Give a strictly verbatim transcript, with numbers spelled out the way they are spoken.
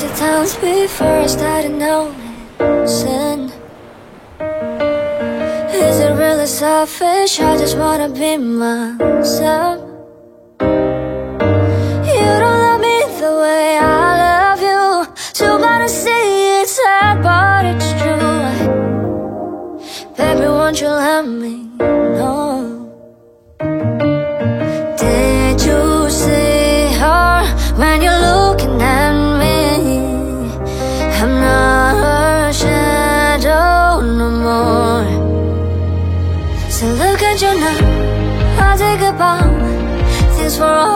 hundred times before I started noticing. Is it really selfish? I just wanna be myself. You don't love me the way I love you, so you gotta see it's sad, but it's true. Baby, won't you let me know? Did you see her when you're looking at me? I'm not a shadow no more. So look at you now, I'll take a bow. Thanks for all